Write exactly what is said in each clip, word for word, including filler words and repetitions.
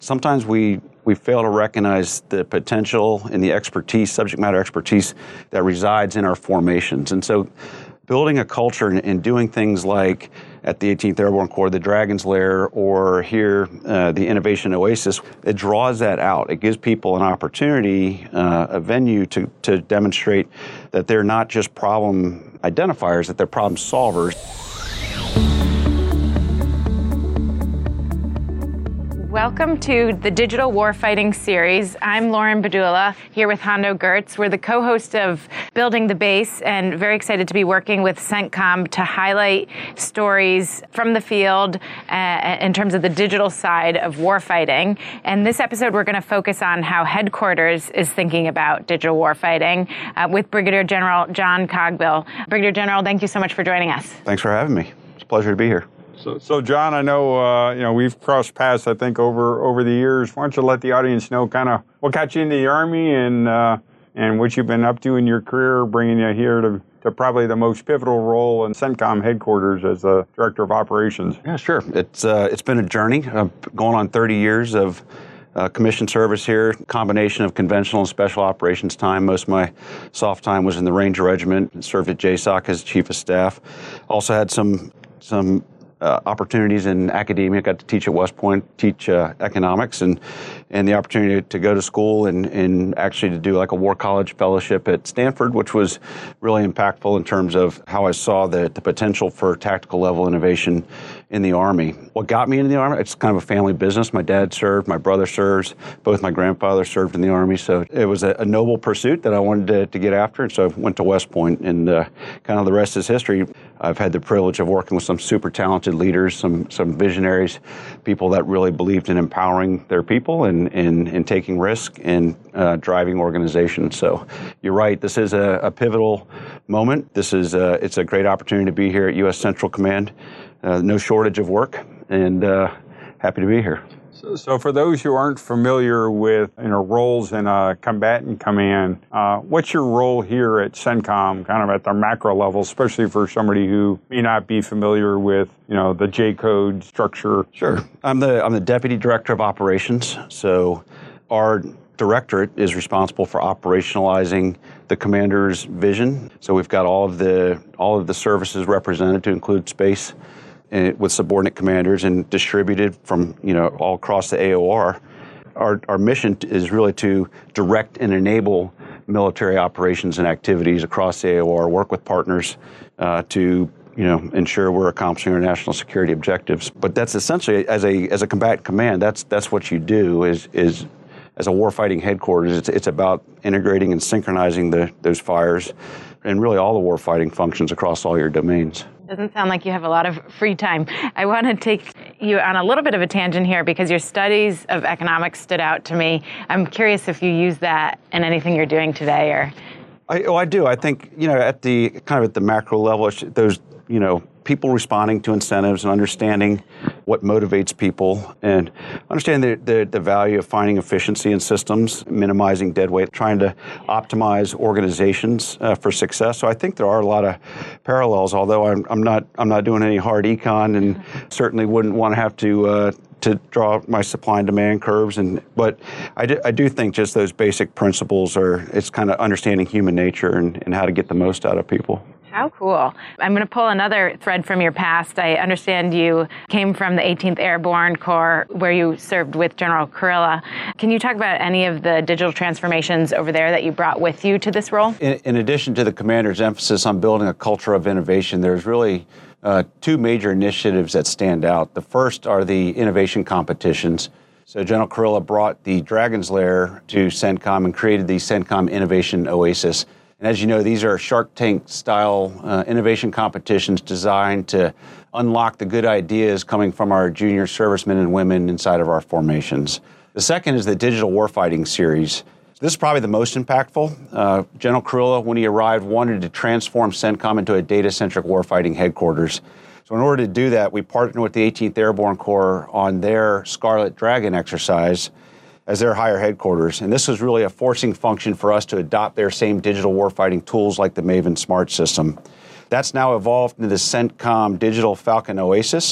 sometimes we we fail to recognize the potential and the expertise, subject matter expertise that resides in our formations. And so building a culture and, and doing things like at the eighteenth Airborne Corps, the Dragon's Lair, or here, uh, the Innovation Oasis, it draws that out. It gives people an opportunity, uh, a venue to, to demonstrate that they're not just problem identifiers, that they're problem solvers. Welcome to the Digital Warfighting Series. I'm Lauren Badula, here with Hondo Geertz. We're the co-host of Building the Base and very excited to be working with CENTCOM to highlight stories from the field uh, in terms of the digital side of warfighting. And this episode, we're going to focus on how headquarters is thinking about digital warfighting uh, with Brigadier General John Cogbill. Brigadier General, thank you so much for joining us. Thanks for having me. It's a pleasure to be here. So, so John, I know uh, you know we've crossed paths, I think, over over the years. Why don't you let the audience know kind of what got you into the Army and uh, and what you've been up to in your career, bringing you here to, to probably the most pivotal role in CENTCOM headquarters as the Director of Operations. Yeah, sure. It's uh, it's been a journey, uh, going on thirty years of uh, commission service here, combination of conventional and special operations time. Most of my soft time was in the Ranger Regiment, served at J SOC as Chief of Staff. Also had some some Uh, opportunities in academia. Got to teach at West Point, teach uh, economics, and and the opportunity to go to school and, and actually to do like a War College fellowship at Stanford, which was really impactful in terms of how I saw the, the potential for tactical level innovation in the Army. What got me into the Army, it's kind of a family business. My dad served, my brother serves, both my grandfathers served in the Army, so it was a, a noble pursuit that I wanted to, to get after, and so I went to West Point, and uh, kind of the rest is history. I've had the privilege of working with some super talented leaders, some some visionaries, people that really believed in empowering their people and and, and taking risk and uh, driving organizations. So you're right, this is a, a pivotal moment. This is a, it's a great opportunity to be here at U S Central Command. Uh, no shortage of work, and uh, happy to be here. So, so for those who aren't familiar with you know roles in a combatant command, uh, what's your role here at CENTCOM, kind of at the macro level, especially for somebody who may not be familiar with you know the J code structure? Sure, I'm the I'm the Deputy Director of Operations. So our directorate is responsible for operationalizing the commander's vision. So we've got all of the all of the services represented, to include space, with subordinate commanders and distributed from, you know, all across the A O R. Our, our mission is really to direct and enable military operations and activities across the A O R, work with partners uh, to, you know, ensure we're accomplishing our national security objectives. But that's essentially, as a as a combatant command, that's that's what you do is is as a warfighting headquarters. It's it's about integrating and synchronizing the those fires and really all the warfighting functions across all your domains. Doesn't sound like you have a lot of free time. I want to take you on a little bit of a tangent here because your studies of economics stood out to me. I'm curious if you use that in anything you're doing today, or. I, oh, I do. I think, you know, at the kind of at the macro level, those, you know, people responding to incentives and understanding what motivates people and understanding the, the, the value of finding efficiency in systems, minimizing dead weight, trying to optimize organizations uh, for success. So I think there are a lot of parallels, although I'm, I'm not I'm not doing any hard econ and certainly wouldn't want to have to uh, to draw my supply and demand curves. And but I do, I do think just those basic principles are, it's kind of understanding human nature and, and how to get the most out of people. How cool. I'm going to pull another thread from your past. I understand you came from the eighteenth Airborne Corps, where you served with General Kurilla. Can you talk about any of the digital transformations over there that you brought with you to this role? In, in addition to the commander's emphasis on building a culture of innovation, there's really uh, two major initiatives that stand out. The first are the innovation competitions. So General Kurilla brought the Dragon's Lair to CENTCOM and created the CENTCOM Innovation Oasis. And as you know, these are Shark Tank-style uh, innovation competitions designed to unlock the good ideas coming from our junior servicemen and women inside of our formations. The second is the Digital Warfighting Series. This is probably the most impactful. Uh, General Kurilla, when he arrived, wanted to transform CENTCOM into a data-centric warfighting headquarters. So in order to do that, we partnered with the eighteenth Airborne Corps on their Scarlet Dragon exercise as their higher headquarters. And this was really a forcing function for us to adopt their same digital warfighting tools like the Maven Smart system. That's now evolved into the CENTCOM Digital Falcon Oasis,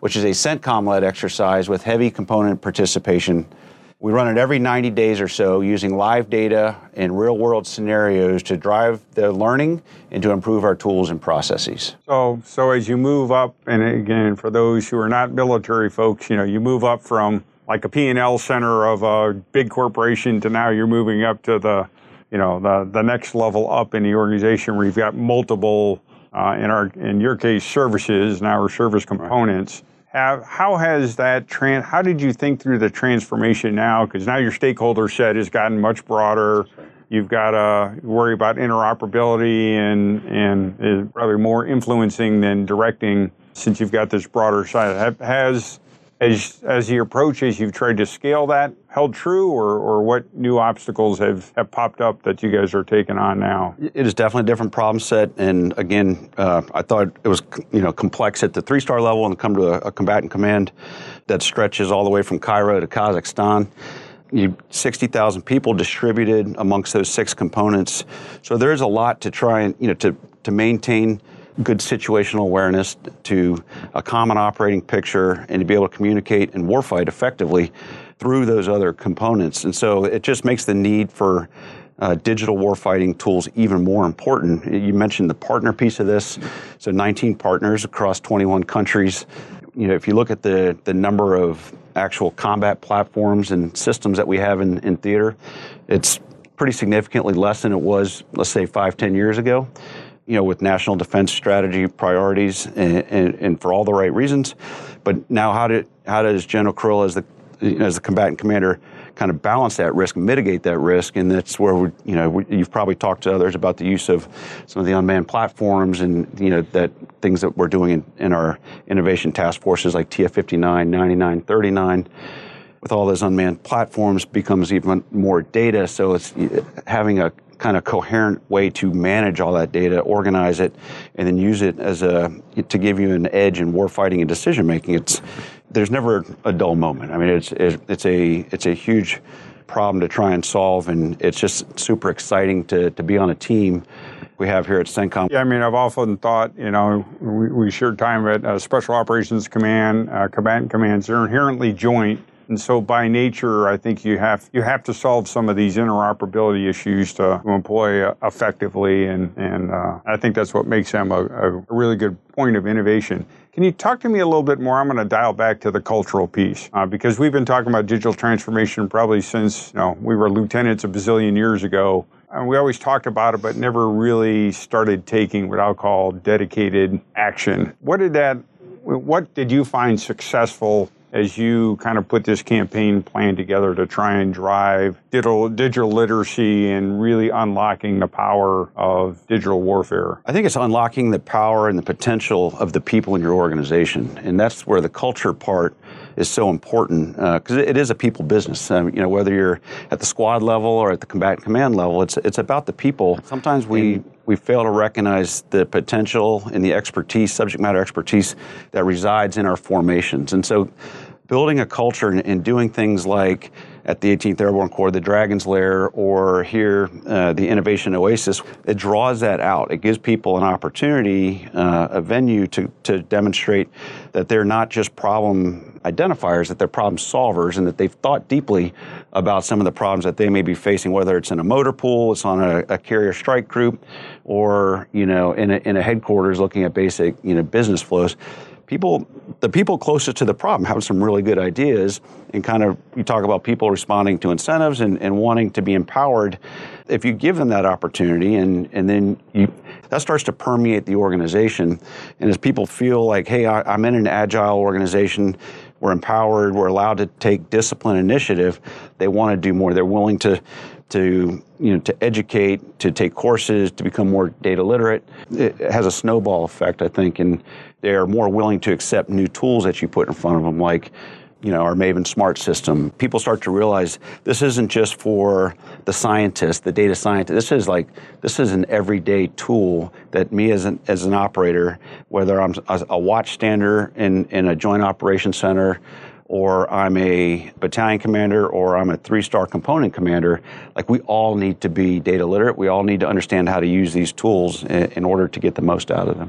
which is a CENTCOM-led exercise with heavy component participation. We run it every ninety days or so using live data and real-world scenarios to drive the learning and to improve our tools and processes. So, so as you move up, and again, for those who are not military folks, you know, you move up from like a P and L center of a big corporation to now you're moving up to the, you know, the, the next level up in the organization where you've got multiple, uh, in our in your case, services, now our service components. How, how has that, tran- how did you think through the transformation now? Because now your stakeholder set has gotten much broader. You've got to worry about interoperability and, and is probably more influencing than directing since you've got this broader side. Has, as, as the approach as you've tried to scale that held true, or, or what new obstacles have, have popped up that you guys are taking on now? It is definitely a different problem set. And again, uh, I thought it was, you know, complex at the three-star level and come to a, a combatant command that stretches all the way from Cairo to Kazakhstan. You sixty thousand people distributed amongst those six components. So there's a lot to try and, you know, to, to maintain good situational awareness, to a common operating picture, and to be able to communicate and warfight effectively through those other components. And so it just makes the need for uh, digital warfighting tools even more important. You mentioned the partner piece of this. So nineteen partners across twenty-one countries. You know, if you look at the, the number of actual combat platforms and systems that we have in, in theater, it's pretty significantly less than it was, let's say, five, ten years ago. You know, with national defense strategy priorities and, and, and for all the right reasons. But now how did how does General Kurilla as the as the combatant commander kind of balance that risk, mitigate that risk? And that's where we, you know, we, you've probably talked to others about the use of some of the unmanned platforms and, you know, that things that we're doing in, in our innovation task forces like T F fifty-nine, ninety-nine, thirty-nine. With all those unmanned platforms becomes even more data. So it's having a kind of coherent way to manage all that data, organize it, and then use it as a to give you an edge in warfighting and decision making. It's there's never a dull moment. I mean, it's it's a it's a huge problem to try and solve, and it's just super exciting to to be on a team we have here at CENTCOM. Yeah, I mean, I've often thought, you know, we, we share time at uh, Special Operations Command, uh, combatant commands. They're inherently joint. And so by nature, I think you have you have to solve some of these interoperability issues to, to employ uh, effectively. And, and uh, I think that's what makes them a, a really good point of innovation. Can you talk to me a little bit more? I'm going to dial back to the cultural piece uh, because we've been talking about digital transformation probably since, you know, we were lieutenants a bazillion years ago. And we always talked about it, but never really started taking what I'll call dedicated action. What did that, what did you find successful as you kind of put this campaign plan together to try and drive digital, digital literacy and really unlocking the power of digital warfare? I think it's unlocking the power and the potential of the people in your organization. And that's where the culture part is so important because uh, it is a people business. Um, you know, whether you're at the squad level or at the combatant command level, it's it's about the people. Sometimes we we fail to recognize the potential and the expertise, subject matter expertise that resides in our formations. And so building a culture and, and doing things like at the eighteenth Airborne Corps, the Dragon's Lair, or here, uh, the Innovation Oasis, it draws that out. It gives people an opportunity, uh, a venue to, to demonstrate that they're not just problem identifiers, that they're problem solvers, and that they've thought deeply about some of the problems that they may be facing, whether it's in a motor pool, it's on a, a carrier strike group, or, you know, in a, in a headquarters looking at basic, you know, business flows. People, the people closest to the problem have some really good ideas, and kind of, you talk about people responding to incentives and, and wanting to be empowered. If you give them that opportunity, and, and then you, that starts to permeate the organization. And as people feel like, hey, I, I'm in an agile organization, we're empowered, we're allowed to take discipline initiative, they want to do more. They're willing to, to, you know, to educate, to take courses, to become more data literate. It has a snowball effect, I think, and they are more willing to accept new tools that you put in front of them, like, you know, our Maven Smart system. People start to realize this isn't just for the scientist, the data scientist. This is like, this is an everyday tool that me as an, as an operator, whether I'm a, a watchstander in, in a joint operations center, or I'm a battalion commander, or I'm a three-star component commander, like, we all need to be data literate. We all need to understand how to use these tools in, in order to get the most out of them.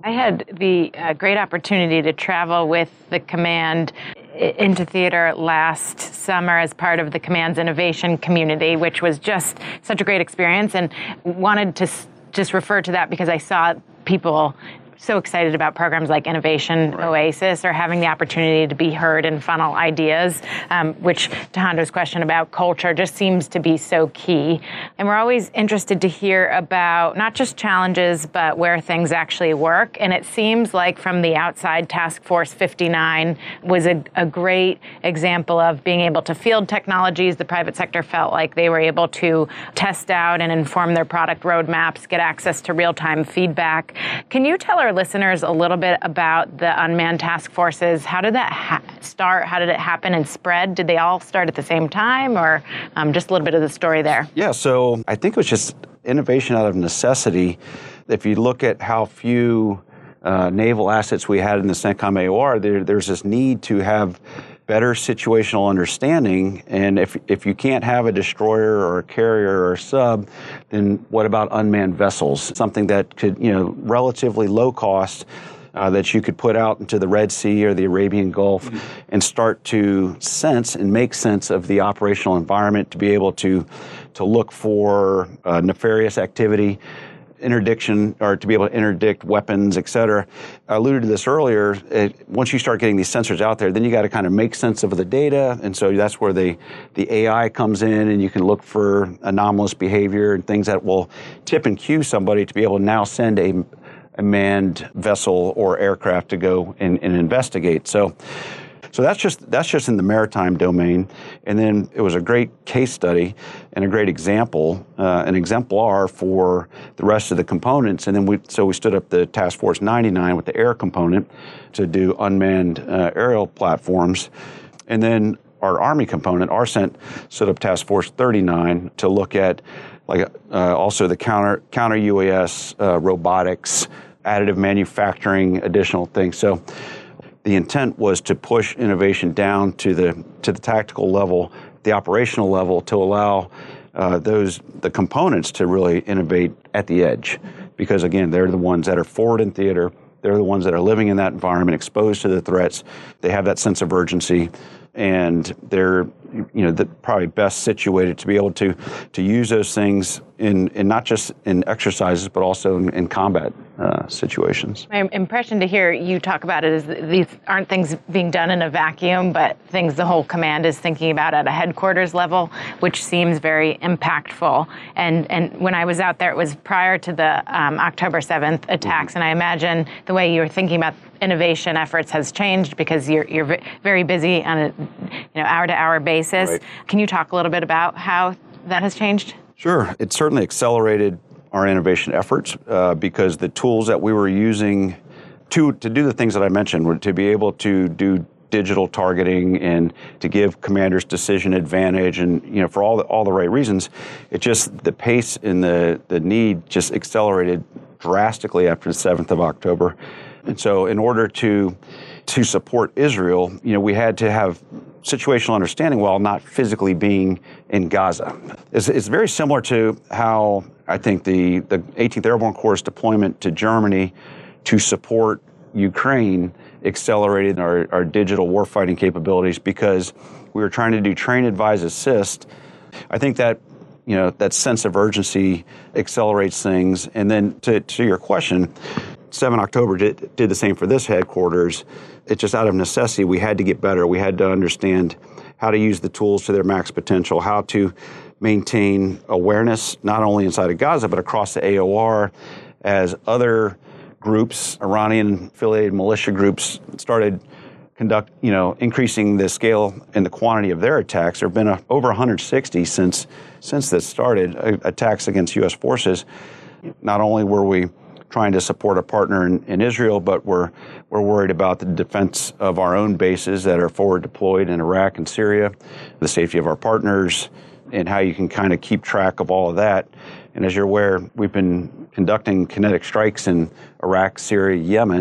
I had the uh, great opportunity to travel with the command into theater last summer as part of the command's innovation community, which was just such a great experience, and wanted to s- just refer to that because I saw people so excited about programs like Innovation right. Oasis, or having the opportunity to be heard and funnel ideas, um, which to Hondo's question about culture just seems to be so key. And we're always interested to hear about not just challenges, but where things actually work. And it seems like from the outside, Task Force fifty-nine was a, a great example of being able to field technologies the private sector felt like they were able to test out and inform their product roadmaps, get access to real-time feedback. Can you tell our listeners a little bit about the unmanned task forces? How did that ha- start? How did it happen and spread? Did they all start at the same time, or um, just a little bit of the story there? Yeah, so I think it was just innovation out of necessity. If you look at how few uh, naval assets we had in the CENTCOM A O R, there, there's this need to have better situational understanding. And if if you can't have a destroyer or a carrier or a sub, then what about unmanned vessels? Something that could, you know, relatively low cost, uh, that you could put out into the Red Sea or the Arabian Gulf mm-hmm. and start to sense and make sense of the operational environment, to be able to to look for uh, nefarious activity, interdiction, or to be able to interdict weapons, et cetera. I alluded to this earlier. It, once you start getting these sensors out there, then you got to kind of make sense of the data. And so that's where the, the A I comes in, and you can look for anomalous behavior and things that will tip and cue somebody to be able to now send a, a manned vessel or aircraft to go and, and investigate. So So that's just that's just in the maritime domain. And then it was a great case study and a great example, uh, an exemplar for the rest of the components. And then we so we stood up the Task Force ninety-nine with the air component to do unmanned uh, aerial platforms. And then our Army component, A R C E N T, stood up Task Force thirty-nine to look at like uh, also the counter counter U A S, uh, robotics, additive manufacturing, additional things. So the intent was to push innovation down to the to the tactical level, the operational level, to allow uh, those the components to really innovate at the edge, because again, they're the ones that are forward in theater. They're the ones that are living in that environment, exposed to the threats. They have that sense of urgency, and they're you know the, probably best situated to be able to to use those things in, in not just in exercises, but also in, in combat uh, situations. My impression to hear you talk about it is that these aren't things being done in a vacuum, but things the whole command is thinking about at a headquarters level, which seems very impactful. And and when I was out there, it was prior to the um, October seventh attacks, mm-hmm. and I imagine the way you were thinking about innovation efforts has changed because you're you're very busy on a you know hour-to-hour basis. Right. Can you talk a little bit about how that has changed? Sure. It certainly accelerated our innovation efforts uh, because the tools that we were using to to do the things that I mentioned were to be able to do digital targeting and to give commanders decision advantage, and you know for all the, all the right reasons. It just the pace and the the need just accelerated drastically after the seventh of October. And so in order to to support Israel, you know, we had to have situational understanding while not physically being in Gaza. It's, it's very similar to how I think the, the eighteenth Airborne Corps' deployment to Germany to support Ukraine accelerated our, our digital warfighting capabilities, because we were trying to do train, advise, assist. I think that you know that sense of urgency accelerates things. And then to, to your question, seventh of October did, did the same for this headquarters. It's just out of necessity. We had to get better. We had to understand how to use the tools to their max potential, how to maintain awareness, not only inside of Gaza, but across the A O R as other groups, Iranian-affiliated militia groups, started conduct, you know, increasing the scale and the quantity of their attacks. There have been a, over one hundred sixty since since this started, uh, attacks against U S forces. Not only were we trying to support a partner in, in Israel, but we're we're worried about the defense of our own bases that are forward deployed in Iraq and Syria, the safety of our partners, and how you can kind of keep track of all of that. And as you're aware, we've been conducting kinetic strikes in Iraq, Syria, Yemen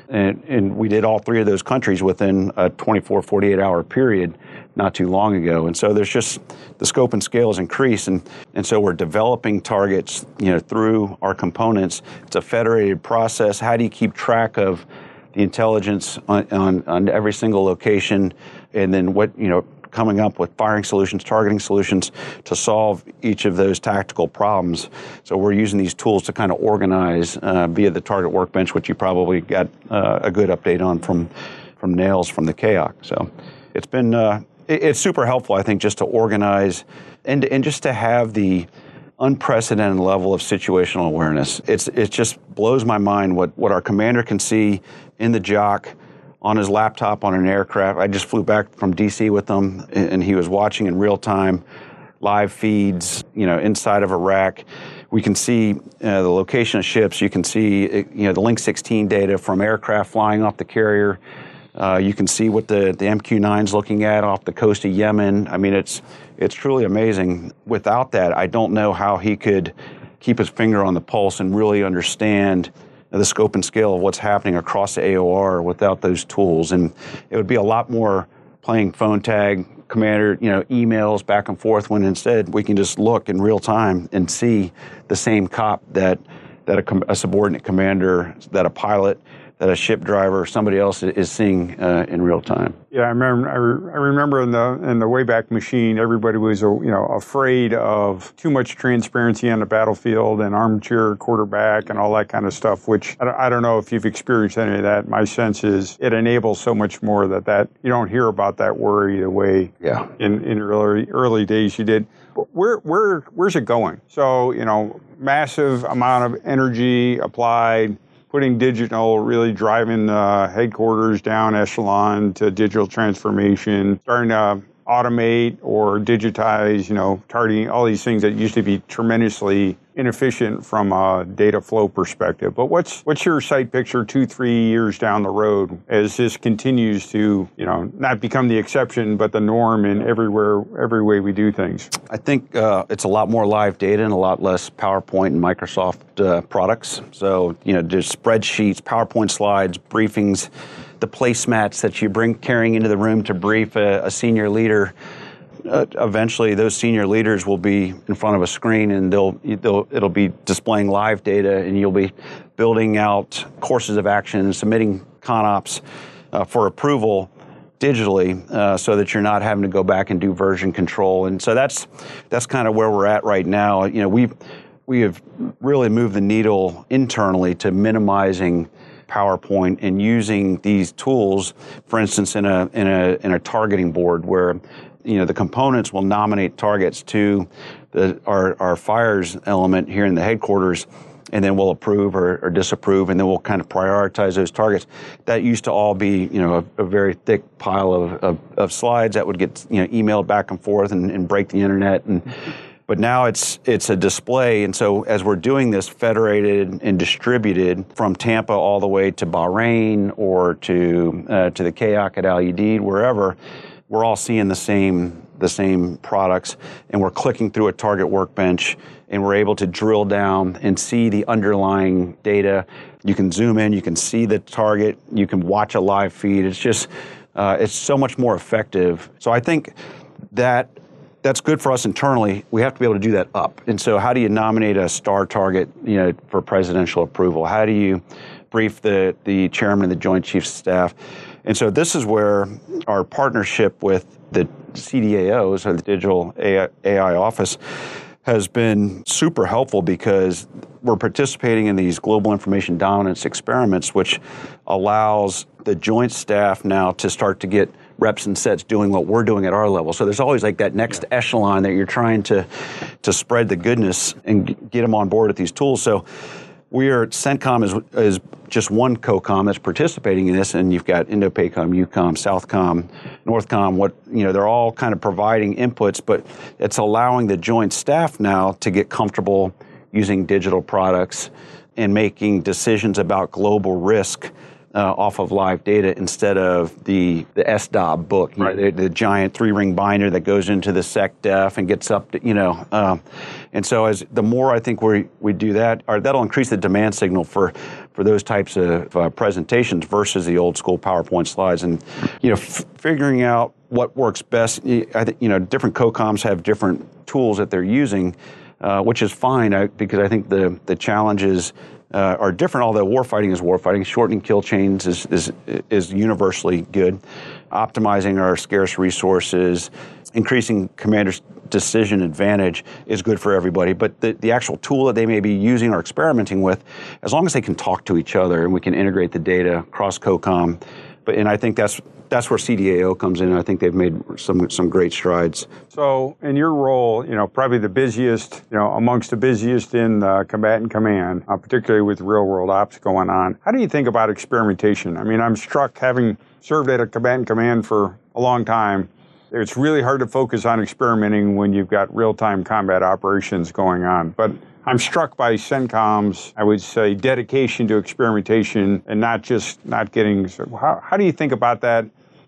And, and we did all three of those countries within a twenty-four, forty-eight hour period not too long ago. And so there's just, the scope and scale has increased. And, and so we're developing targets, you know, through our components. It's a federated process. How do you keep track of the intelligence on, on, on every single location? And then what, you know, coming up with firing solutions, targeting solutions to solve each of those tactical problems. So we're using these tools to kind of organize uh, via the Target Workbench, which you probably got uh, a good update on from from Nails from the K O C. So it's been uh, it, it's super helpful, I think, just to organize and and just to have the unprecedented level of situational awareness. It's it just blows my mind what what our commander can see in the jock, on his laptop on an aircraft. I just flew back from D C with him, and he was watching in real time live feeds, you know, inside of Iraq. We can see uh, the location of ships. You can see, you know, the Link sixteen data from aircraft flying off the carrier. Uh, you can see what the, the M Q nine's looking at off the coast of Yemen. I mean, it's it's truly amazing. Without that, I don't know how he could keep his finger on the pulse and really understand the scope and scale of what's happening across the A O R without those tools. And it would be a lot more playing phone tag, commander, you know, emails back and forth, when instead we can just look in real time and see the same cop that that a, a subordinate commander, that a pilot, that a ship driver, somebody else is seeing uh, in real time. Yeah, I remember. I, re- I remember in the in the Wayback Machine, everybody was you know afraid of too much transparency on the battlefield and armchair quarterback and all that kind of stuff. Which I don't, I don't know if you've experienced any of that. My sense is it enables so much more that that you don't hear about that worry the way yeah. in in early early days you did. But where where where's it going? So you know, massive amount of energy applied. Putting digital, really driving uh, headquarters down echelon to digital transformation, starting to automate or digitize, you know, targeting, all these things that used to be tremendously inefficient from a data flow perspective. But what's what's your sight picture two, three years down the road as this continues to, you know, not become the exception, but the norm in everywhere, every way we do things? I think uh, it's a lot more live data and a lot less PowerPoint and Microsoft uh, products. So, you know, just spreadsheets, PowerPoint slides, briefings, the placemats that you bring carrying into the room to brief a, a senior leader. Uh, eventually, those senior leaders will be in front of a screen, and they'll, they'll it'll be displaying live data, and you'll be building out courses of action and submitting ConOps uh, for approval digitally, uh, so that you're not having to go back and do version control. And so that's that's kind of where we're at right now. You know, we we have really moved the needle internally to minimizing PowerPoint and using these tools, for instance, in a in a in a targeting board where, you know, the components will nominate targets to the our our fires element here in the headquarters, and then we'll approve or, or disapprove, and then we'll kind of prioritize those targets. That used to all be, you know, a, a very thick pile of, of, of slides that would get, you know, emailed back and forth and, and break the internet. And but now it's it's a display, and so as we're doing this federated and distributed from Tampa all the way to Bahrain or to uh, to the K O C at Al Udeid, wherever, we're all seeing the same the same products, and we're clicking through a Target Workbench, and we're able to drill down and see the underlying data. You can zoom in, you can see the target, you can watch a live feed. It's just uh, it's so much more effective. So I think that. That's good for us internally. We have to be able to do that up. And so how do you nominate a star target, you know, for presidential approval? How do you brief the, the chairman of the Joint Chiefs of Staff? And so this is where our partnership with the C D A Os, or the Digital A I Office, has been super helpful, because we're participating in these global information dominance experiments, which allows the joint staff now to start to get reps and sets doing what we're doing at our level. So there's always like that next yeah. echelon that you're trying to to spread the goodness and get them on board with these tools. So we are, CENTCOM is, is just one COCOM that's participating in this, and you've got INDOPACOM, EUCOM, SOUTHCOM, NORTHCOM, what, you know, they're all kind of providing inputs, but it's allowing the joint staff now to get comfortable using digital products and making decisions about global risk Uh, off of live data instead of the, the S D O B book, you right. know, the, the giant three-ring binder that goes into the SecDef and gets up to, you know. Um, and so as the more I think we we do that, or that'll increase the demand signal for, for those types of uh, presentations versus the old school PowerPoint slides. And, you know, f- figuring out what works best, I think, you know, different COCOMs have different tools that they're using, uh, which is fine I, because I think the, the challenges uh, are different, although warfighting is warfighting. Shortening kill chains is, is, is universally good. Optimizing our scarce resources, increasing commanders' decision advantage is good for everybody, but the, the actual tool that they may be using or experimenting with, as long as they can talk to each other and we can integrate the data across COCOM, but and I think that's that's where C D A O comes in. I think they've made some some great strides. So in your role, you know, probably the busiest, you know, amongst the busiest in uh, combatant command, uh, particularly with real world ops going on, how do you think about experimentation? I mean, I'm struck, having served at a combatant command for a long time, it's really hard to focus on experimenting when you've got real-time combat operations going on. But I'm struck by CENTCOM's, I would say, dedication to experimentation and not just not getting. So how, how do you think about that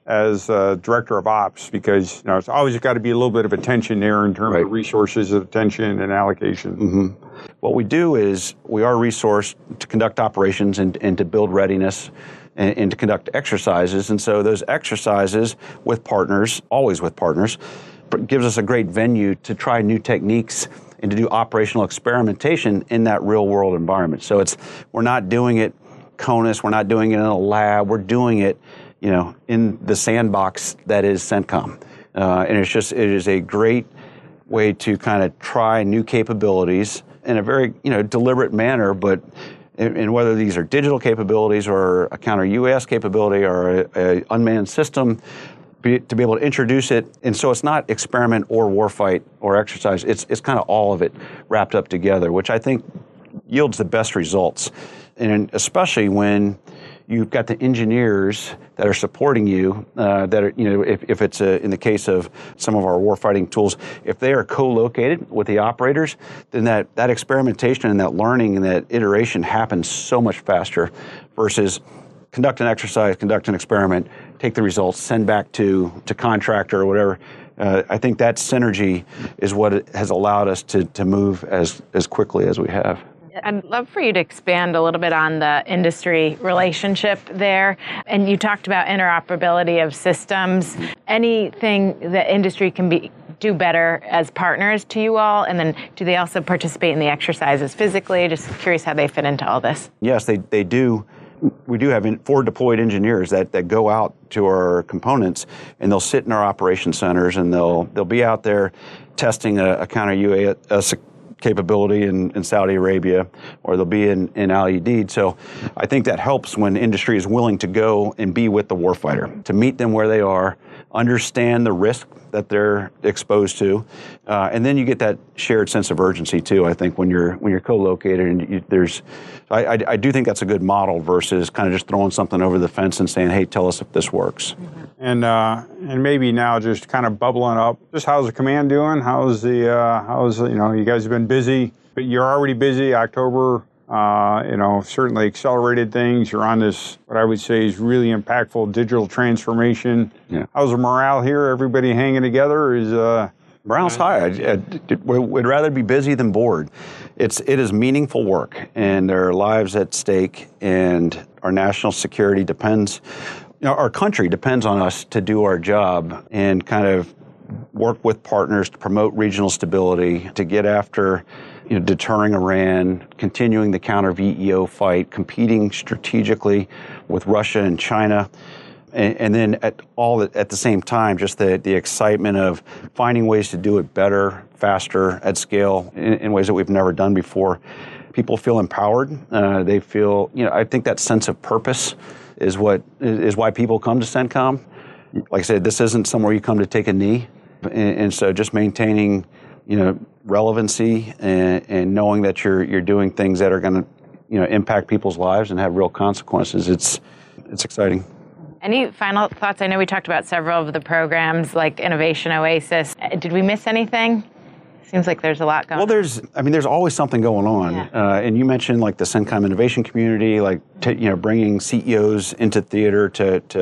as uh, director of ops? Because, you know, it's always got to be a little bit of attention there in terms right. of resources, attention, and allocation. Mm-hmm. What we do is we are resourced to conduct operations and, and to build readiness and, and to conduct exercises. And so those exercises with partners, always with partners, gives us a great venue to try new techniques and to do operational experimentation in that real world environment. So it's we're not doing it CONUS, we're not doing it in a lab, we're doing it, you know, in the sandbox that is CENTCOM. Uh, and it's just, it is a great way to kind of try new capabilities in a very, you know, deliberate manner, but in, in whether these are digital capabilities or a counter U A S capability or a, a unmanned system, Be, to be able to introduce it, and so it's not experiment or warfight or exercise, it's it's kind of all of it wrapped up together, which I think yields the best results. And especially when you've got the engineers that are supporting you, uh, that are, you know, if, if it's a, in the case of some of our warfighting tools, if they are co-located with the operators, then that, that experimentation and that learning and that iteration happens so much faster versus conduct an exercise, conduct an experiment, take the results, send back to, to contractor or whatever. Uh, I think that synergy is what has allowed us to, to move as, as quickly as we have. I'd love for you to expand a little bit on the industry relationship there. And you talked about interoperability of systems. Anything that industry can be do better as partners to you all? And then do they also participate in the exercises physically? Just curious how they fit into all this. Yes, they, they do. We do have forward deployed engineers that, that go out to our components and they'll sit in our operation centers and they'll they'll be out there testing a, a counter U A S capability in, in Saudi Arabia, or they'll be in, in Al Udeid. So I think that helps when industry is willing to go and be with the warfighter, to meet them where they are, understand the risk that they're exposed to, uh, and then you get that shared sense of urgency too. I think when you're when you're co-located and you, there's, I, I, I do think that's a good model versus kind of just throwing something over the fence and saying, "Hey, tell us if this works." Mm-hmm. And uh, and maybe now just kind of bubbling up. Just how's the command doing? How's the uh, how's you know you guys have been busy, but you're already busy. October. Uh, you know, certainly accelerated things. You're on this, what I would say is really impactful digital transformation. Yeah. How's the morale here? Everybody hanging together? Is uh, morale's high. I, I, we'd rather be busy than bored. It's it is meaningful work, and there are lives at stake, and our national security depends. You know, our country depends on us to do our job and kind of work with partners to promote regional stability, to get after, you know, deterring Iran, continuing the counter V E O fight, competing strategically with Russia and China, and, and then at all at the same time, just the, the excitement of finding ways to do it better, faster, at scale, in, in ways that we've never done before. People feel empowered. Uh, they feel, you know, I think that sense of purpose is what is why people come to CENTCOM. Like I said, this isn't somewhere you come to take a knee, and, and so just maintaining, you know, relevancy and, and knowing that you're you're doing things that are going to, you know, impact people's lives and have real consequences. It's it's exciting. Any final thoughts? I know we talked about several of the programs like Innovation Oasis. Did we miss anything? Seems like there's a lot going on. Well, there's, I mean, there's always something going on. Yeah. Uh, and you mentioned like the CENTCOM innovation community, like, to, you know, bringing C E Os into theater to, to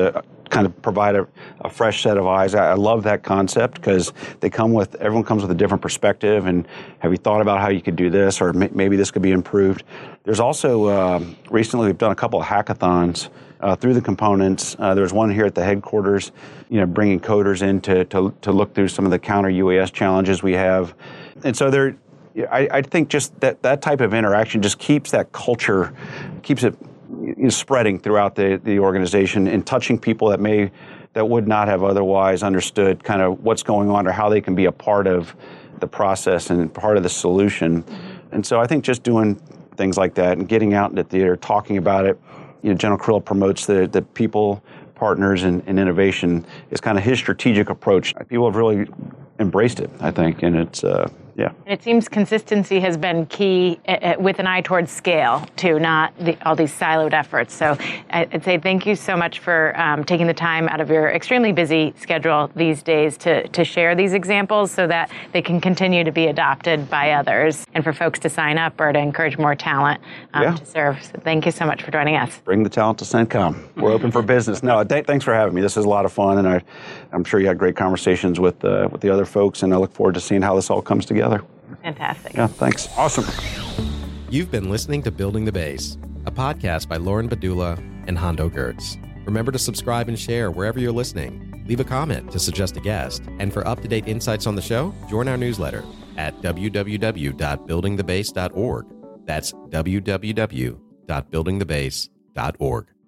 kind of provide a, a fresh set of eyes. I, I love that concept because they come with, everyone comes with a different perspective, and have you thought about how you could do this, or may, maybe this could be improved. There's also, uh, recently we've done a couple of hackathons uh, through the components. Uh, there's one here at the headquarters, you know, bringing coders in to, to, to look through some of the counter U A S challenges we have. And so there, I, I think just that, that type of interaction just keeps that culture, keeps it you know, spreading throughout the, the organization and touching people that may, that would not have otherwise understood kind of what's going on or how they can be a part of the process and part of the solution. And so I think just doing things like that and getting out in the theater, talking about it, you know, General Krill promotes the, the people, partners, and, and innovation is kind of his strategic approach. People have really embraced it, I think, and it's, uh, yeah. It seems consistency has been key uh, with an eye towards scale, too, not the, all these siloed efforts. So I'd say thank you so much for um, taking the time out of your extremely busy schedule these days to, to share these examples so that they can continue to be adopted by others and for folks to sign up or to encourage more talent um, yeah. to serve. So thank you so much for joining us. Bring the talent to CENTCOM. We're open for business. No, th- thanks for having me. This is a lot of fun, and I, I'm sure you had great conversations with uh, with the other folks, and I look forward to seeing how this all comes together. Fantastic. Yeah, thanks. Awesome. You've been listening to Building the Base, a podcast by Lauren Badula and Hondo Gertz. Remember to subscribe and share wherever you're listening. Leave a comment to suggest a guest. And for up-to-date insights on the show, join our newsletter at w w w dot building the base dot org. That's w w w dot building the base dot org.